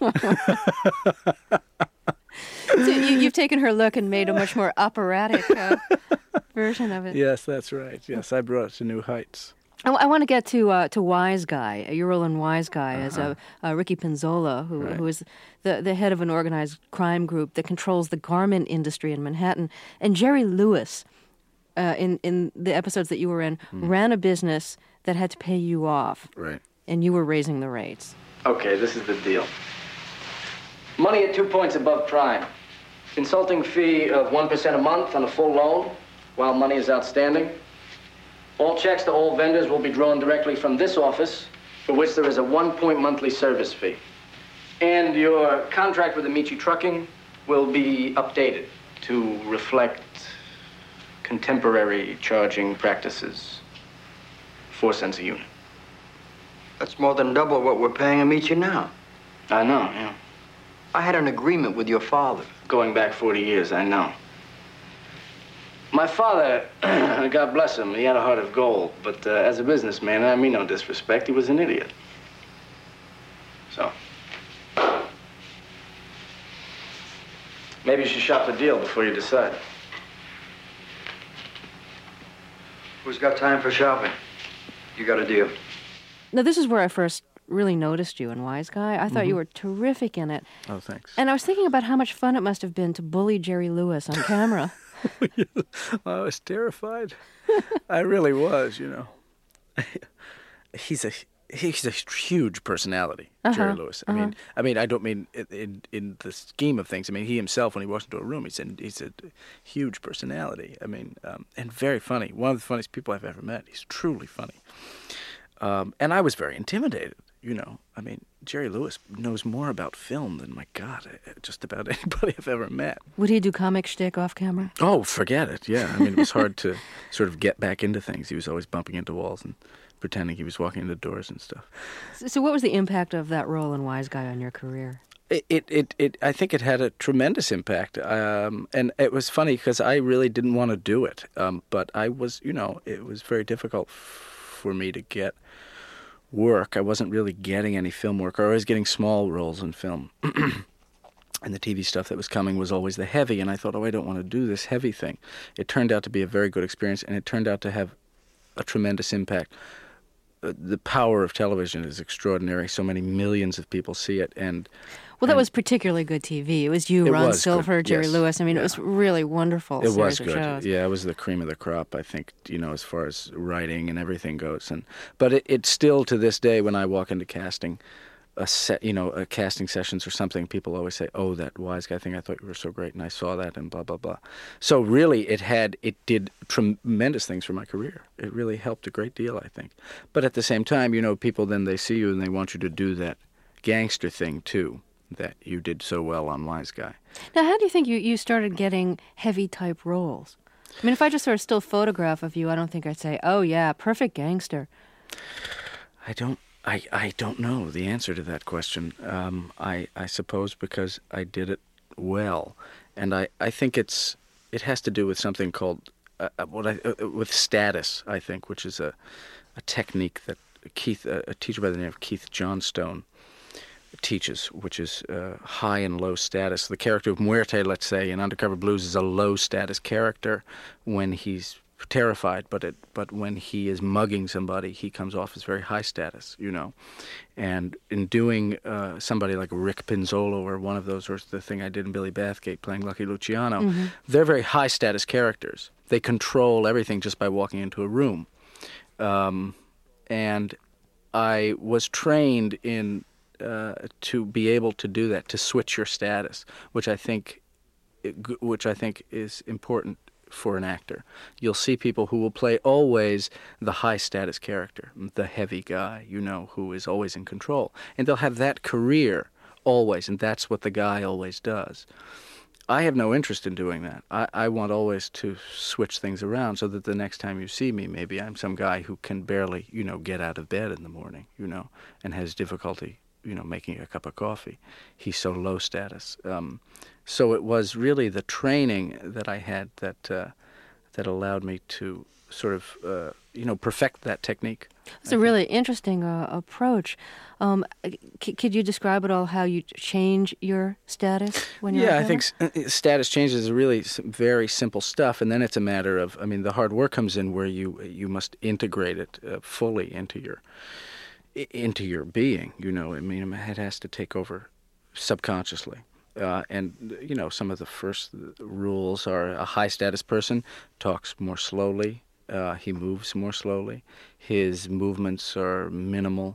So you, you've taken her look and made a much more operatic uh, version of it. Yes, that's right. Yes, I brought it to new heights. I, I want to get to uh, to Wise Guy, your role in Wise Guy uh-huh. as a, uh, Ricky Penzola, who right. who is the, the head of an organized crime group that controls the garment industry in Manhattan. And Jerry Lewis, uh, in, in the episodes that you were in, mm. ran a business that had to pay you off. Right. And you were raising the rates. Okay, this is the deal. Money at two points above prime. Consulting fee of one percent a month on a full loan while money is outstanding. All checks to all vendors will be drawn directly from this office, for which there is a one-point monthly service fee. And your contract with Amici Trucking will be updated to reflect contemporary charging practices. Four cents a unit. That's more than double what we're paying Amici now. I know, yeah. I had an agreement with your father. Going back forty years, I know. My father, God bless him, he had a heart of gold, but uh, as a businessman, and I mean no disrespect, he was an idiot. So, maybe you should shop the deal before you decide. Who's got time for shopping? You got a deal. Now, this is where I first really noticed you in Wise Guy. I thought Mhm. you were terrific in it. Oh, thanks. And I was thinking about how much fun it must have been to bully Jerry Lewis on camera. I was terrified. I really was, you know. He's a he's a huge personality, Uh-huh, Jerry Lewis. I uh-huh. mean, I mean, I don't mean in, in in the scheme of things. I mean, he himself, when he walks into a room, he's a, he's a huge personality. I mean, um, and very funny. One of the funniest people I've ever met. He's truly funny. Um, and I was very intimidated. You know, I mean, Jerry Lewis knows more about film than, my God, just about anybody I've ever met. Would he do comic shtick off camera? Oh, forget it. Yeah, I mean, it was hard to sort of get back into things. He was always bumping into walls and pretending he was walking into doors and stuff. So, so what was the impact of that role in Wise Guy on your career? It, it, it, it I think it had a tremendous impact. Um, and it was funny because I really didn't want to do it. Um, but I was, you know, it was very difficult f- for me to get work. I wasn't really getting any film work, or I was getting small roles in film. And the T V stuff that was coming was always the heavy, and I thought, oh, I don't want to do this heavy thing. It turned out to be a very good experience, and it turned out to have a tremendous impact. Uh, the power of television is extraordinary. So many millions of people see it, and Well, that and was particularly good T V. It was you, It Ron was Silver, good, Jerry yes. Lewis. I mean, it was really wonderful. It was series of good. shows. Yeah, it was the cream of the crop, I think, you know, as far as writing and everything goes. And but it, it's still, to this day, when I walk into casting, a set, you know, a casting sessions or something, people always say, "Oh, that Wise Guy thing, I thought you were so great, and I saw that," and blah blah blah. So really, it had, it did tremendous things for my career. It really helped a great deal, I think. But at the same time, you know, people then they see you and they want you to do that gangster thing too, that you did so well on Wise Guy. Now, how do you think you, you started getting heavy-type roles? I mean, if I just saw a still photograph of you, I don't think I'd say, oh, yeah, perfect gangster. I don't I, I don't know the answer to that question. Um, I, I suppose because I did it well. And I, I think it's it has to do with something called, uh, what I, uh, with status, I think, which is a, a technique that Keith, uh, a teacher by the name of Keith Johnstone, teaches, which is uh, high and low status. The character of Muerte, let's say, in Undercover Blues is a low-status character when he's terrified, but it, but when he is mugging somebody, he comes off as very high status, you know. And in doing uh, somebody like Rick Pinzolo or one of those, or the thing I did in Billy Bathgate playing Lucky Luciano, Mm-hmm. they're very high-status characters. They control everything just by walking into a room. Um, and I was trained in uh, to be able to do that, to switch your status, which I think, which I think is important for an actor. You'll see people who will play always the high-status character, the heavy guy, you know, who is always in control. And they'll have that career always, and that's what the guy always does. I have no interest in doing that. I, I want always to switch things around so that the next time you see me, maybe I'm some guy who can barely, you know, get out of bed in the morning, you know, and has difficulty, you know, making a cup of coffee. He's so low status. Um, so it was really the training that I had that uh, that allowed me to sort of, uh, you know, perfect that technique. It's a really interesting uh, approach. Um, c- could you describe at all how you change your status when you're Yeah, on I think camera? s- status changes is really s- very simple stuff, and then it's a matter of, I mean, the hard work comes in where you you must integrate it uh, fully into your i- into your being. You know, I mean, it has to take over subconsciously. Uh, and, you know, some of the first rules are a high-status person talks more slowly. Uh, he moves more slowly. His movements are minimal.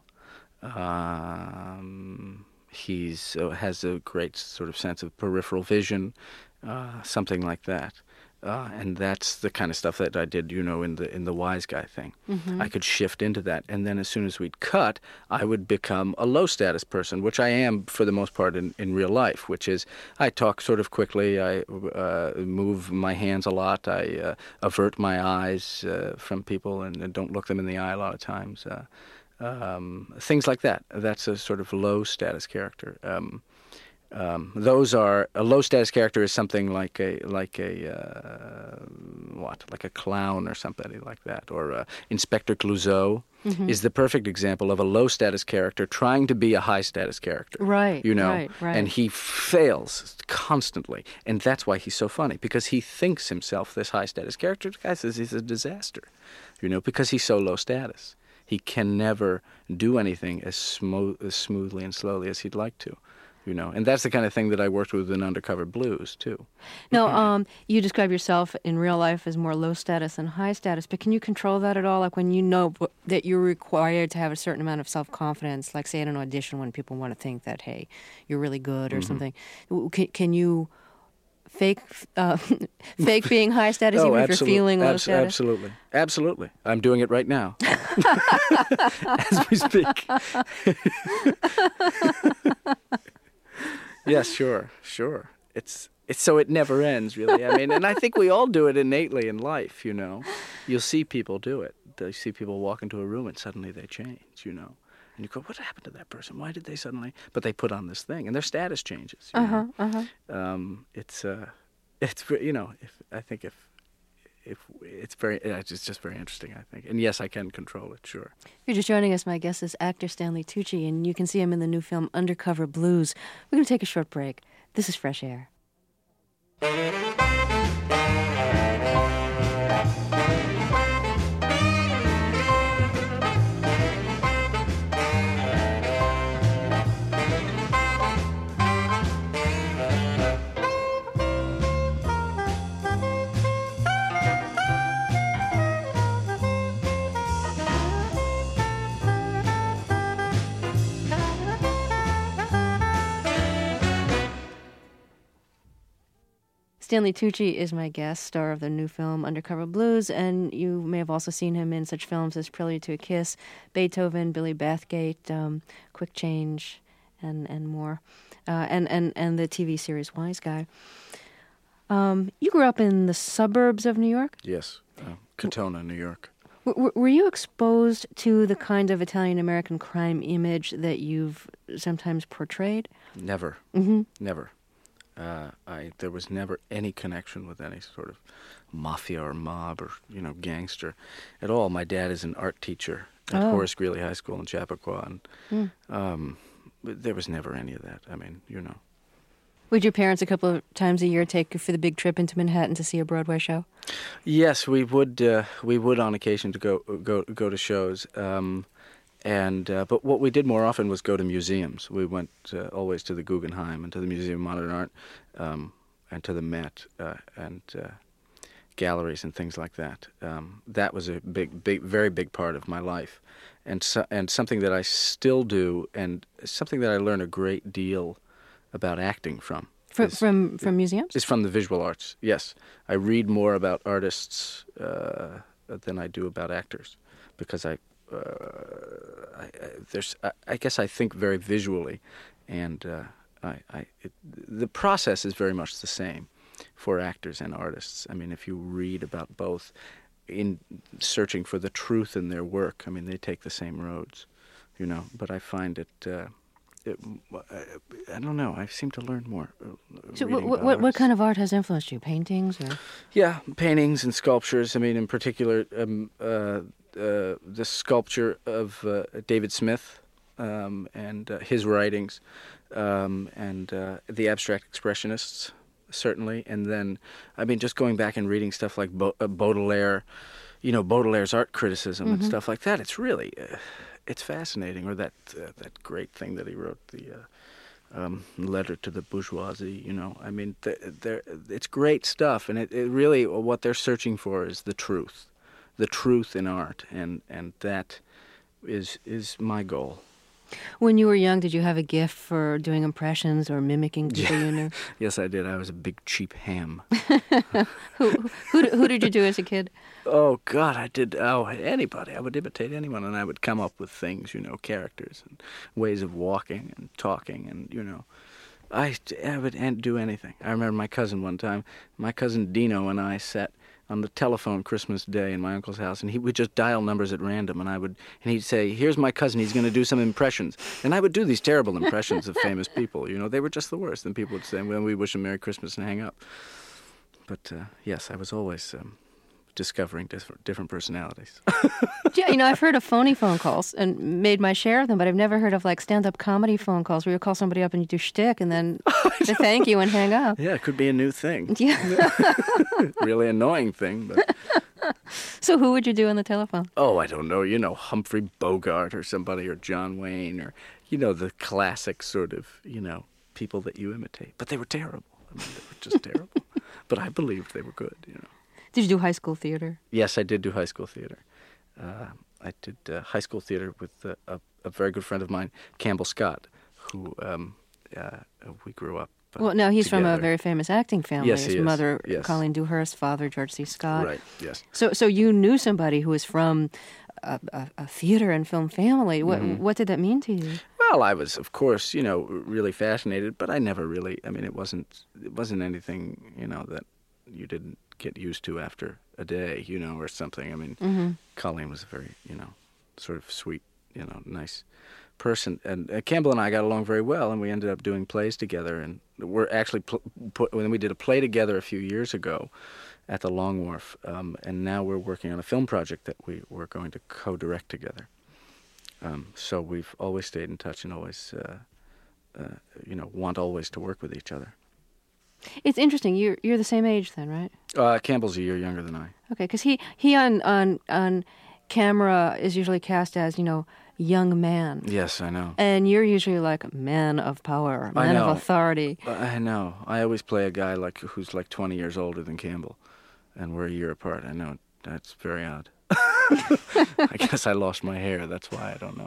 Um, he's uh, has a great sort of sense of peripheral vision, uh, something like that. Uh, and that's the kind of stuff that I did, you know, in the in the Wise Guy thing. Mm-hmm. I could shift into that, and then as soon as we'd cut, I would become a low-status person, which I am for the most part in, in real life, which is I talk sort of quickly, I uh, move my hands a lot, I uh, avert my eyes uh, from people and, and don't look them in the eye a lot of times. Uh, um, things like that. That's a sort of low-status character. Um, Um, those are a low-status character is something like a like a uh, what like a clown or somebody like that, or uh, Inspector Clouseau Mhm. is the perfect example of a low-status character trying to be a high-status character. Right, you know, right, right. and he fails constantly, and that's why he's so funny, because he thinks himself this high-status character. The guy says he's a disaster, you know, because he's so low-status. He can never do anything as, smo- as smoothly and slowly as he'd like to. You know, and that's the kind of thing that I worked with in Undercover Blues, too. Now, um, you describe yourself in real life as more low status than high status, but can you control that at all? Like when you know that you're required to have a certain amount of self-confidence, like say at an audition when people want to think that, hey, you're really good or mm-hmm. something, can, can you fake uh, fake being high status oh, even absolute, if you're feeling low abs- status? Absolutely. Absolutely. I'm doing it right now as we speak. Yes, sure, sure. It's it's so it never ends, really. I mean, and I think we all do it innately in life, you know. You'll see people do it. You see people walk into a room and suddenly they change, you know. And you go, what happened to that person? Why did they suddenly? But they put on this thing, and their status changes. You uh-huh, know? uh-huh. Um, it's uh, it's you know, if I think if if it's very, it's just very interesting, I think. And yes, I can control it, sure. If you're just joining us, my guest is actor Stanley Tucci, and you can see him in the new film Undercover Blues. We're going to take a short break. This is Fresh Air. Stanley Tucci is my guest, star of the new film Undercover Blues, and you may have also seen him in such films as Prelude to a Kiss, Beethoven, Billy Bathgate, um, Quick Change, and and more, uh, and and and the T V series Wise Guy. Um, you grew up in the suburbs of New York? Yes, uh, Katona, New York. W- were you exposed to the kind of Italian-American crime image that you've sometimes portrayed? Never. Mm-hmm. Never. Uh, I there was never any connection with any sort of mafia or mob or, you know, gangster at all. My dad is an art teacher at oh. Horace Greeley High School in Chappaqua, and mm. um, there was never any of that. I mean, you know. Would your parents a couple of times a year take you for the big trip into Manhattan to see a Broadway show? Yes, we would. Uh, we would on occasion to go go go to shows. Um, And uh, but what we did more often was go to museums. We went uh, always to the Guggenheim and to the Museum of Modern Art, um, and to the Met uh, and uh, galleries and things like that. Um, that was a big, big, very big part of my life, and so, and something that I still do, and something that I learn a great deal about acting from. From is, from, from museums? It's from the visual arts. Yes, I read more about artists uh, than I do about actors, because I. Uh, I, I, there's, I, I guess I think very visually, and uh, I, I, it, the process is very much the same for actors and artists. I mean, if you read about both in searching for the truth in their work, I mean, they take the same roads, you know, but I find it, uh, it I, I don't know, I seem to learn more. Uh, so what, what, what kind of art has influenced you? Paintings? Or? Yeah, paintings and sculptures. I mean, in particular, um, uh, Uh, the sculpture of uh, David Smith um, and uh, his writings, um, and uh, the abstract expressionists, certainly. And then, I mean, just going back and reading stuff like Bo- uh, Baudelaire, you know, Baudelaire's art criticism mm-hmm. and stuff like that. It's really, uh, it's fascinating. Or that uh, that great thing that he wrote, the uh, um, letter to the bourgeoisie. You know, I mean, th- there, it's great stuff, and it, it really what they're searching for is the truth. The truth in art, and, and that is is my goal. When you were young, did you have a gift for doing impressions or mimicking people yeah. you knew? Yes, I did. I was a big cheap ham. who, who who did you do as a kid? Oh God, I did. Oh, anybody. I would imitate anyone, and I would come up with things, you know, characters and ways of walking and talking, and you know, I I would do anything. I remember my cousin one time. My cousin Dino and I sat on the telephone Christmas Day in my uncle's house, and he would just dial numbers at random, and I would, and he'd say, "Here's my cousin. He's going to do some impressions," and I would do these terrible impressions of famous people. You know, they were just the worst. And people would say, "Well, we wish them Merry Christmas," and hang up. But uh, yes, I was always um, discovering different, different personalities. Yeah, you know, I've heard of phony phone calls and made my share of them, but I've never heard of like stand-up comedy phone calls where you call somebody up and you do shtick and then they thank you and hang up. Yeah, it could be a new thing. Yeah. Really annoying thing, but So who would you do on the telephone? Oh, I don't know. You know, Humphrey Bogart or somebody, or John Wayne, or, you know, the classic sort of, you know, people that you imitate. But they were terrible. I mean, they were just terrible. But I believed they were good, you know. Did you do high school theater? Yes, I did do high school theater. Uh, I did uh, high school theater with uh, a, a very good friend of mine, Campbell Scott, who um, uh, we grew up uh, Well, no, he's together. from a very famous acting family. Yes, he His is. mother, Yes. Colleen Dewhurst, father, George C. Scott. Right, yes. So so you knew somebody who was from a, a, a theater and film family. What, Mhm. what did that mean to you? Well, I was, of course, you know, really fascinated, but I never really, I mean, it wasn't, it wasn't anything, you know, that you didn't get used to after a day, you know, or something. I mean, Mhm. Colleen was a very, you know, sort of sweet, you know, nice person. And uh, Campbell and I got along very well, and we ended up doing plays together. And we're actually, pl- put, when we did a play together a few years ago at the Long Wharf, um, and now we're working on a film project that we were going to co-direct together. Um, so we've always stayed in touch and always, uh, uh, you know, want always to work with each other. It's interesting. You're you're the same age then, right? Uh, Campbell's a year younger than I. Okay, because he he on on on camera is usually cast as, you know, young man. Yes, I know. And you're usually like man of power, I man know. of authority. I know. I always play a guy like who's like twenty years older than Campbell, and we're a year apart. I know. That's very odd. I guess I lost my hair. That's why I don't know.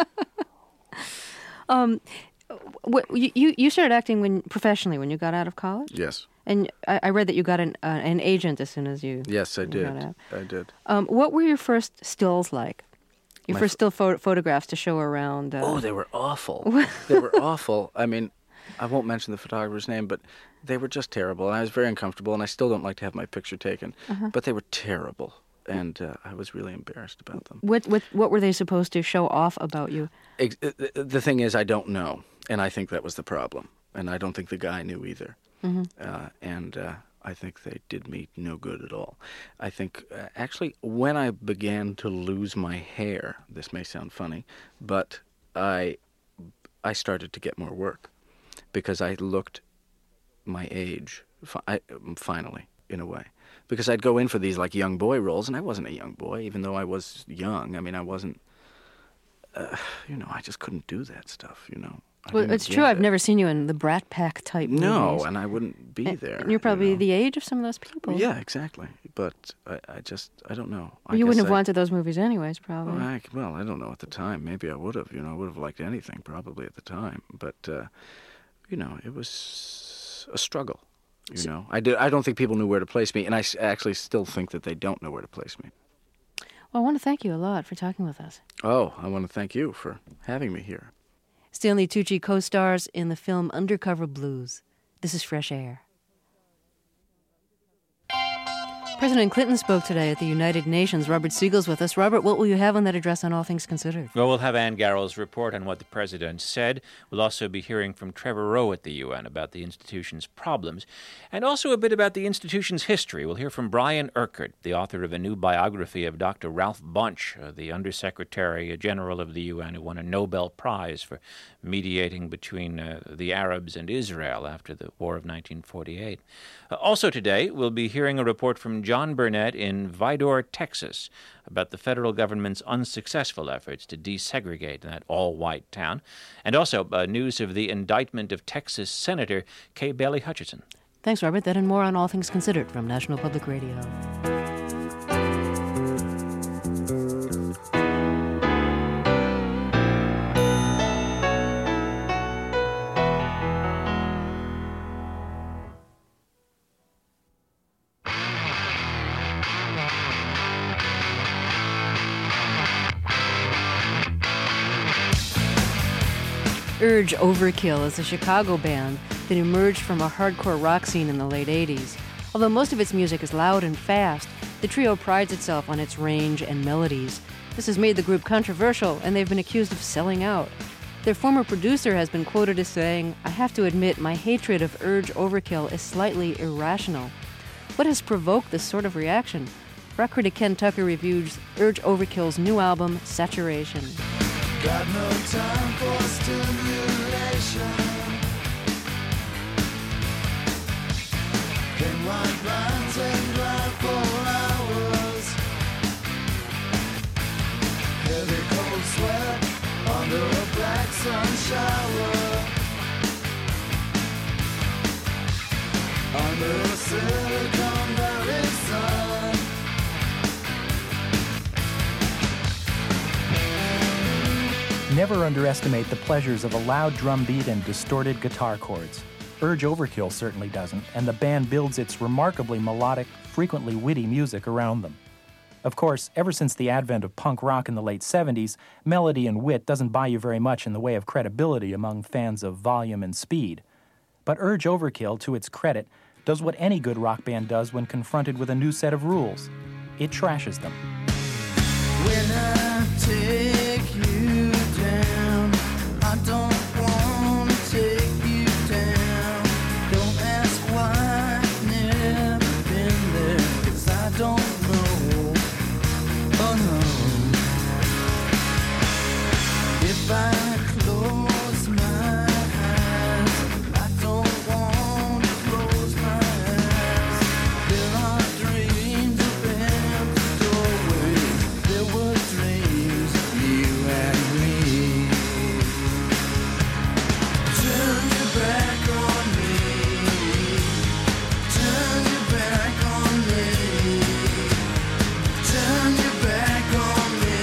um, what, you you started acting when professionally when you got out of college? Yes. And I, I read that you got an uh, an agent as soon as you. Yes, I you did. got out. I did. Um, what were your first stills like? Your My first f- still pho- photographs to show around? Uh... Oh, they were awful. They were awful. I mean, I won't mention the photographer's name, but they were just terrible. And I was very uncomfortable, and I still don't like to have my picture taken. Uh-huh. But they were terrible, and uh, I was really embarrassed about them. What what what were they supposed to show off about you? Ex- the- The thing is, I don't know, and I think that was the problem. And I don't think the guy knew either. Mhm. Uh, and uh, I think they did me no good at all. I think, uh, actually, when I began to lose my hair, this may sound funny, but I, I started to get more work because I looked my age, fi- I, finally, in a way. Because I'd go in for these, like, young boy roles, and I wasn't a young boy, even though I was young. I mean, I wasn't, uh, you know, I just couldn't do that stuff, you know. I Well, didn't it's get true. I've it. never seen you in the Brat Pack type No, movies. and I wouldn't be And- there. and you're probably you know. the age of some of those people. Yeah, exactly. But I, I just, I don't know. I Well, you wouldn't guess have I, wanted those movies anyways, probably. Well I, well, I don't know at the time. Maybe I would have. You know, I would have liked anything probably at the time. But, uh, you know, it was a struggle. You So- know, I did. I don't think people knew where to place me, and I s- actually still think that they don't know where to place me. Well, I want to thank you a lot for talking with us. Oh, I want to thank you for having me here. Stanley Tucci co-stars in the film Undercover Blues. This is Fresh Air. President Clinton spoke today at the United Nations. Robert Siegel's with us. Robert, what will you have on that address on All Things Considered? Well, we'll have Ann Garrell's report on what the president said. We'll also be hearing from Trevor Rowe at the U N about the institution's problems, and also a bit about the institution's history. We'll hear from Brian Urquhart, the author of a new biography of Doctor Ralph Bunche, uh, the Undersecretary General of the U N who won a Nobel Prize for mediating between uh, the Arabs and Israel after the War of nineteen forty-eight. Uh, also today, we'll be hearing a report from John Burnett in Vidor, Texas, about the federal government's unsuccessful efforts to desegregate that all-white town, and also uh, news of the indictment of Texas Senator Kay Bailey Hutchison. Thanks, Robert. That and more on All Things Considered from National Public Radio. Urge Overkill is a Chicago band that emerged from a hardcore rock scene in the late eighties. Although most of its music is loud and fast, the trio prides itself on its range and melodies. This has made the group controversial, and they've been accused of selling out. Their former producer has been quoted as saying, "I have to admit my hatred of Urge Overkill is slightly irrational." What has provoked this sort of reaction? Rock critic Ken Tucker reviews Urge Overkill's new album, Saturation. Got no time for stimulation. Can white lines and drive for hours. sweat under a black sun shower. Under a Silicon Valley sun. Never underestimate the pleasures of a loud drum beat and distorted guitar chords. Urge Overkill certainly doesn't, and the band builds its remarkably melodic, frequently witty music around them. Of course, ever since the advent of punk rock in the late seventies, melody and wit doesn't buy you very much in the way of credibility among fans of volume and speed. But Urge Overkill, to its credit, does what any good rock band does when confronted with a new set of rules. It trashes them. When I take you down, I don't want to take you down. Don't ask why, I've never been there, 'cause I don't know. Oh no. If I close my eyes, I don't want to close my eyes. There are dreams of empty doorways. There were dreams of you and me. Turn your back on me. Turn your back on me. Turn your back on me.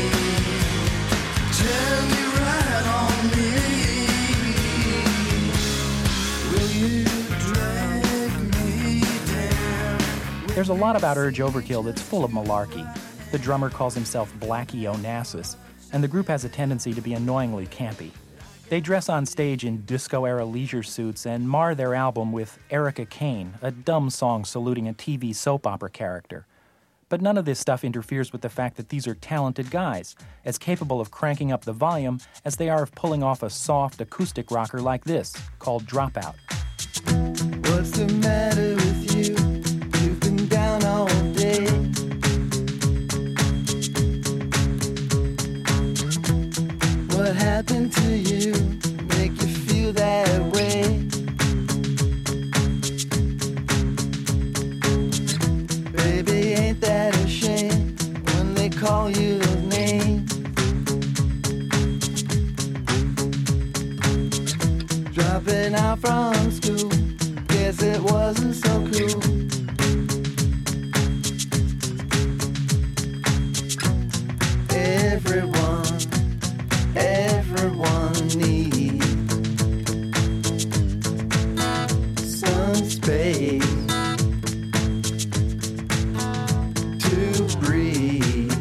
Turn me right on me. Will you drag me down? There's a lot about Urge Overkill that's full of malarkey. The drummer calls himself Blackie Onassis, and the group has a tendency to be annoyingly campy. They dress on stage in disco-era leisure suits and mar their album with Erica Kane, a dumb song saluting a T V soap opera character. But none of this stuff interferes with the fact that these are talented guys, as capable of cranking up the volume as they are of pulling off a soft acoustic rocker like this, called Dropout. What's the matter with you? You've been down all day. What happened to you? Make you feel that way? Baby, ain't that a shame when they call you those names? Dropping out from school, guess it wasn't so cool. Everyone, everyone needs some space to breathe.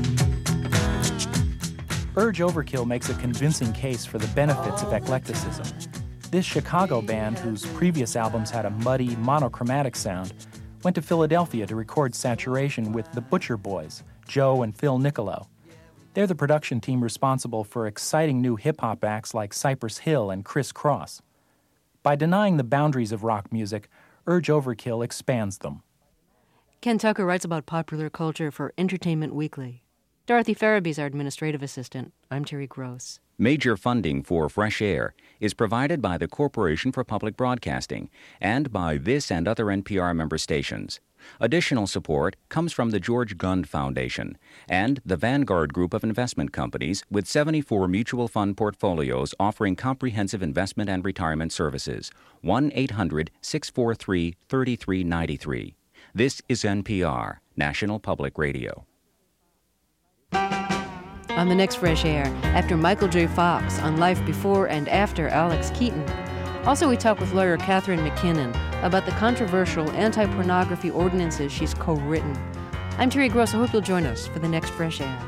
Urge Overkill makes a convincing case for the benefits of eclecticism. This Chicago band, whose previous albums had a muddy, monochromatic sound, went to Philadelphia to record Saturation with the Butcher Boys, Joe and Phil Nicolo. They're the production team responsible for exciting new hip-hop acts like Cypress Hill and Criss Cross. By denying the boundaries of rock music, Urge Overkill expands them. Ken Tucker writes about popular culture for Entertainment Weekly. Dorothy Farabee's our administrative assistant. I'm Terry Gross. Major funding for Fresh Air is provided by the Corporation for Public Broadcasting and by this and other N P R member stations. Additional support comes from the George Gund Foundation and the Vanguard Group of investment companies with seventy-four mutual fund portfolios offering comprehensive investment and retirement services. one eight hundred six four three three three nine three. This is N P R, National Public Radio. On the next Fresh Air, after Michael J. Fox on life before and after Alex Keaton. Also, we talk with lawyer Catherine McKinnon about the controversial anti-pornography ordinances she's co-written. I'm Terry Gross. I hope you'll join us for the next Fresh Air.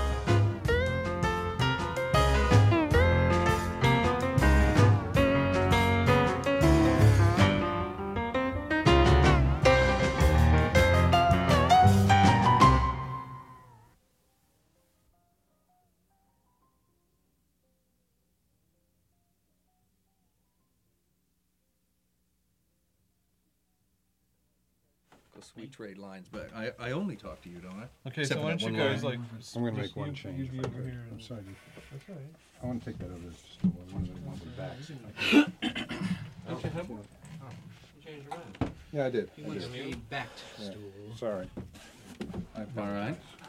We trade lines, but I, I only talk to you, don't I? Okay, Except so why for don't that you one guys line. like? I'm going to just make one you- change. you if be I over could. here. I'm sorry. That's all right. I want to take that other stool. I want it one with backs. Don't you have one? Oh, you changed around. Yeah, I did. He I wants did. a backed Yeah. stool. Sorry. I All right.